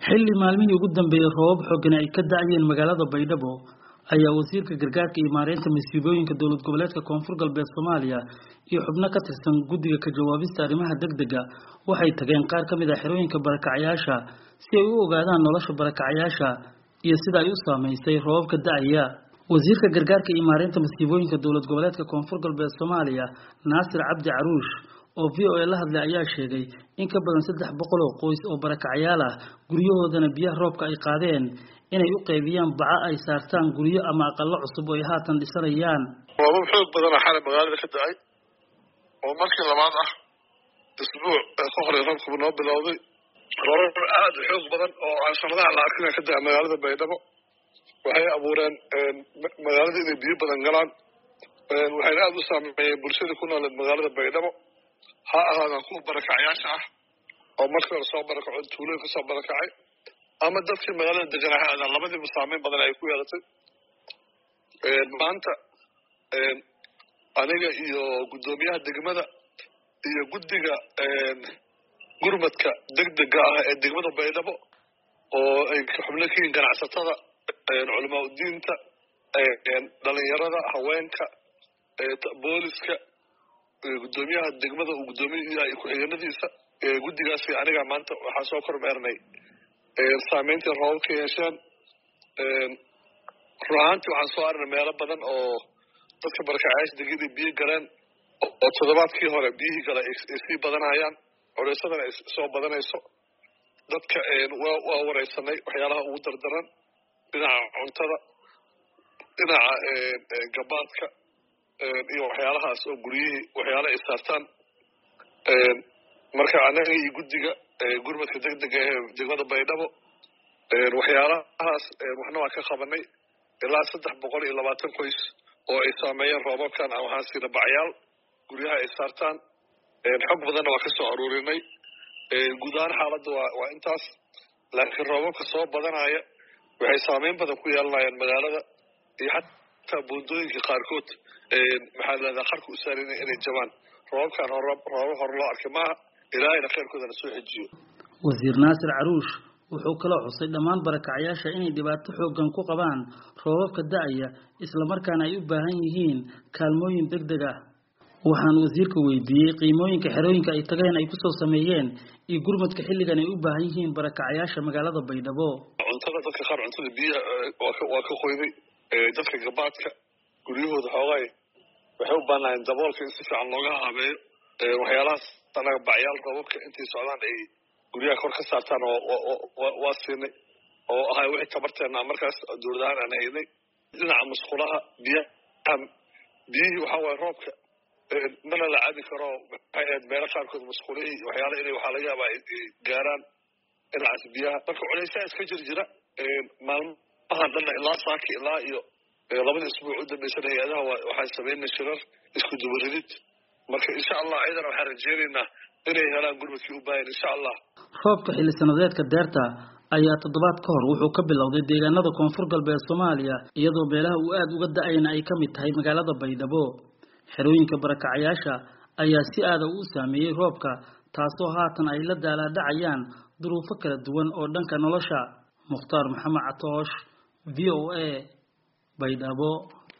xilli maalmihii ugu dambeeyay roobab xooggan ay ka da'ayeen magaalada Baydhabo ayaa wasiirka gargaarka iyo maareynta masiibooyinka dowlad goboleedka Koonfur Galbeed Soomaaliya iyo xubno ka tirsan guddiga ka jawaabista arrimaha degdega waxay tageen qaar ka mid ah xerooyinka barakacayaasha si ay u ogaadaan nolosha barakacayaasha iyo sida ay u saameysay roobabka da'aya. wasiirka gargaarka iyo maareynta masiibooyinka dowlad goboleedka Koonfur Galbeed Soomaaliya Naasir Cabdi Caruush oo VOA la hadlay ayaa sheegay in ka badan 300 oo qoys oo barakacayaal ah guryahoodana biyaha roobka ay qaadeen inay u qaybiyaan baca ay saartaan guryo ama aqallo cusub oo ay haatan dhisanayaan. roobab xoog badan oo xalay magaalada ka da'ay oo markii labaad ah isbuuc ka hor roobku noo bilowday roobab aad u xoog badan oo aan sanadaha la arkin ka da'ay magaalada Baydhabo waxay abuureen magaalada inay biyo badan galaan waxay aad u saameeyeen bulshada ku nool magaalada Baydhabo ha ahaadaan kuwa barakacayaasha ah oo markii hore soo barakacay tuulooyin ka soo barakacay ama dadkii magaalada deganaa ha ahaadaan labadiiba saameyn badan ay ku yeelatay. maanta aniga iyo guddoomiyaha degmada iyo guddiga gurmadka degdega ah ee degmada Baydhabo oo ay xubno ka yihiin ganacsatada culamaa u diinta dhalinyarada haweenka booliska guddoomiyaha degmada uu guddoomiyaha ku-xigeenadiisa guddigaasi aniga maanta waxaa soo kormeernay saameyntii roobabka yeesheen. run ahaantii waxaan soo aragnay meelo badan oo dadka barakacayaasha deganay biyo galeen oo toddobaadkii hore biyihii gala ay sii badanayaan culeysadana ay soo badanayso. dadka waa wareysanay waxyaalaha ugu dardaran dhinaca cuntada dhinaca gabaadka iyo waxyaalahaas oo guryihii waxyaala ay saartaan. marka anaga iyo guddiga gurmadka degdega ee degmada Baydhabo waxyaalahaas waxna waa ka qabanay ilaa 320 qoys oo ay saameeyeen roobabkan aan waxaan siina bacyaal guryaha ay saartaan xog badanna waa ka soo aruurinay. guud ahaan xaaladda waa intaas laakiin roobabka soo badanaya waxay saameyn badan ku yeelanayaan magaalada iyo xataa buundooyinka qaarkood maxaa la yidhahdaa qarka u saaran inay jabaan. roobabkan roobab hore loo arkay maaha ilaahayna khayrkoodana soo xejiyo. wasiir Naasir Caruush wuxuu kaloo xusay dhammaan barakacayaasha inay dhibaato xooggan ku qabaan roobabka da'aya isla markaana ay u baahan yihiin kaalmooyin degdeg ah. waxaan wasiirka weydiiyey qiimooyinka xerooyinka ay tageen ay ku soo sameeyeen iyo gurmadka xilligan ay u baahan yihiin barakacayaasha magaalada Baydhabo. cuntada dadka qaar cuntada biyaha waa ka qoyday dadka gabaadka guryahooda xoogay waxay u baahnayeen daboolka in si fiican looga habeeyo waxyaalahaas anaga bacyaal roobabka intay socdaan ay guryaha kor ka saartaan waa siinay oo ahay wixii tabarteena markaas dowladahaan aan haynay. dhinaca musqulaha biyihii waxaa waaye roobka mana la cabi karo waxay ahayd meelo qaarkood musqulihii waxyaala inay waxaa laga yaabaa ay gaaraan dhinacaas biyaha. marka culeysaa iska jira maalmahan dhanna ilaa saaki ilaa iyo labada isbuuc u dambaysan hay-adaha waxaan sameynay shirar isku dubaridid. marka insha allah ciidana waxaan rajeynaynaa inay helaan gurmadkii u baahan insha allah. roobka xilli sanadeedka deerta ayaa toddobaad ka hor wuxuu ka bilowday deegaanada Koonfur Galbeed Soomaaliya iyadoo meelaha uu aad uga da'ayna ay ka mid tahay magaalada Baydhabo. xerooyinka barakacayaasha ayaa si aad u saameeyay roobka taasoo haatan ay la daalaa-dhacayaan duruufo kala duwan oo dhanka nolosha. Mukhtaar Maxamed Catoosh VOA Baydhabo.